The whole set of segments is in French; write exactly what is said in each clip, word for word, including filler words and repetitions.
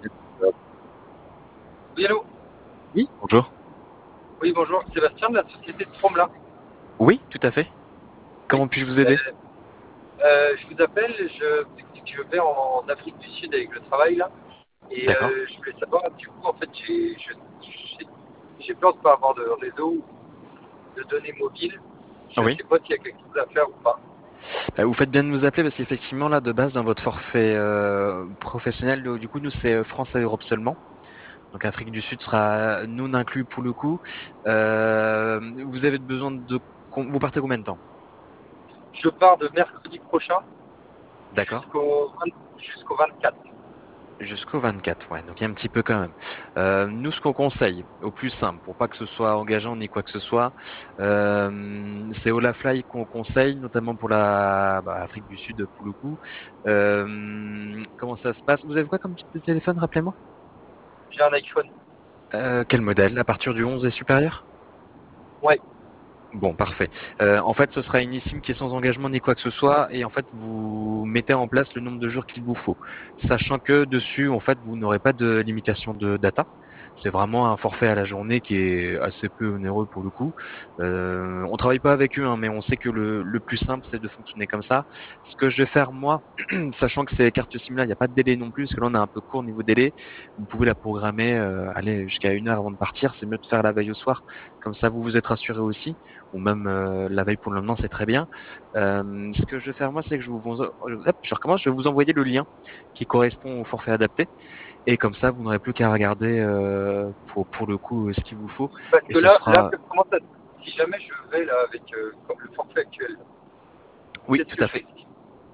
Oui, allô? Oui, bonjour. Oui, bonjour, Sébastien de la société Tromla. Oui, tout à fait. Oui. Comment puis-je vous aider? Euh, euh, je vous appelle, je vous explique, je vais en Afrique du Sud avec le travail là. Et D'accord. euh, je voulais savoir, du coup, en fait, j'ai je- j'ai- j'ai peur de ne pas avoir de réseau ou de données mobiles. Je ne Oui. sais pas s'il y a quelque chose à faire ou pas. Bah, vous faites bien de nous appeler parce qu'effectivement, là, de base, dans votre forfait euh, professionnel, le- du coup, nous, c'est euh, France et Europe seulement. Donc, Afrique du Sud sera non inclus pour le coup. Euh, vous avez besoin de... com- Vous partez combien de temps? Je pars de mercredi prochain D'accord. jusqu'au vingt jusqu'au vingt-quatre. Jusqu'au vingt-quatre, ouais, donc il y a un petit peu quand même. Euh, nous, ce qu'on conseille, au plus simple, pour pas que ce soit engageant ni quoi que ce soit, euh, c'est Olafly qu'on conseille, notamment pour la bah, Afrique du Sud pour le coup. Euh, comment ça se passe? Vous avez quoi comme type de téléphone, rappelez-moi? J'ai un iPhone. Euh, quel modèle? À partir du onze et supérieur? Ouais. Bon, parfait. Euh, en fait, ce sera une eSIM qui est sans engagement ni quoi que ce soit, et en fait, vous mettez en place le nombre de jours qu'il vous faut, sachant que dessus, en fait, vous n'aurez pas de limitation de data. C'est vraiment un forfait à la journée qui est assez peu onéreux pour le coup. Euh, on travaille pas avec eux, hein, mais on sait que le, le plus simple, c'est de fonctionner comme ça. Ce que je vais faire moi, sachant que ces cartes SIM là, il n'y a pas de délai non plus, parce que là, on a un peu court niveau délai. Vous pouvez la programmer, euh, aller jusqu'à une heure avant de partir. C'est mieux de faire la veille au soir, comme ça, vous vous êtes rassuré aussi ou même euh, la veille pour le lendemain, c'est très bien. Euh, ce que je vais faire moi, c'est que je vous, hop, je recommence, je vais vous envoyer le lien qui correspond au forfait adapté, et comme ça, vous n'aurez plus qu'à regarder euh, pour pour le coup euh, ce qu'il vous faut, Parce et que ce là, là, sera, comment ça, si jamais je vais là avec euh, le forfait actuel, oui, qu'est-ce tout que à je fait. risque?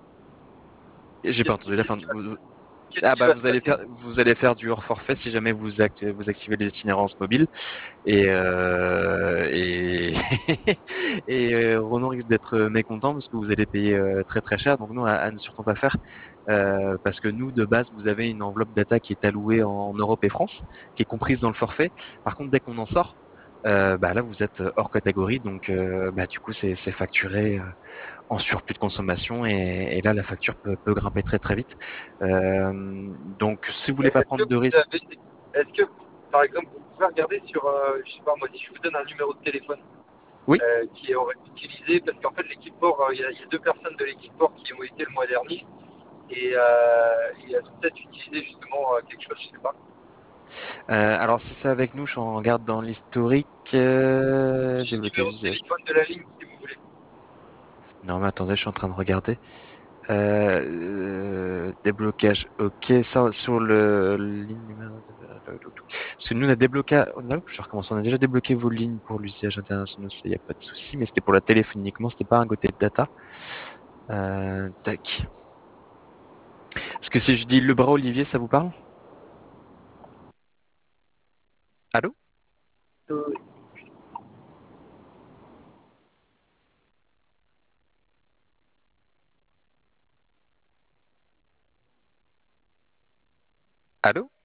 J'ai pas Qu'est-ce qui, entendu la fin. qu'est-ce de- qui va, vous- qu'est-ce Ah qui bah va se vous allez passer? faire vous allez faire du hors forfait si jamais vous act- vous activez les itinérances mobiles. Et, euh, et, et euh, Renaud risque d'être mécontent parce que vous allez payer euh, très très cher. Donc nous, à, à ne surtout pas faire, euh, parce que nous, de base, vous avez une enveloppe data qui est allouée en Europe et France, qui est comprise dans le forfait. Par contre, dès qu'on en sort, euh, bah là, vous êtes hors catégorie. Donc euh, bah, du coup, c'est c'est facturé euh, en surplus de consommation. Et, et là, la facture peut, peut grimper très très vite. Euh, donc si vous voulez pas Est-ce que prendre de vous risques, avez, est-ce que, par exemple, vous pouvez regarder sur, euh, je sais pas moi, si je vous donne un numéro de téléphone oui. euh, qui est utilisé, parce qu'en fait l'équipe port, euh, il y, a- il y a deux personnes de l'équipe port qui ont été le mois dernier et, euh, et elles ont peut-être utilisé justement euh, quelque chose, je sais pas. Euh, alors si c'est avec nous, je regarde dans l'historique. Euh, J'ai le numéro déblocage de usage. téléphone de la ligne si vous voulez. Non mais attendez, je suis en train de regarder. Euh, euh, déblocage, ok, ça sur le ligne numéro. Parce que nous on a débloqué. On a- Je recommence. On a déjà débloqué vos lignes pour l'usage international, il n'y a pas de souci, mais c'était pour la téléphonie uniquement, c'était pas un côté de data. Euh, tac. Parce que si je dis le bras Olivier, ça vous parle? Allô? Euh, Allô?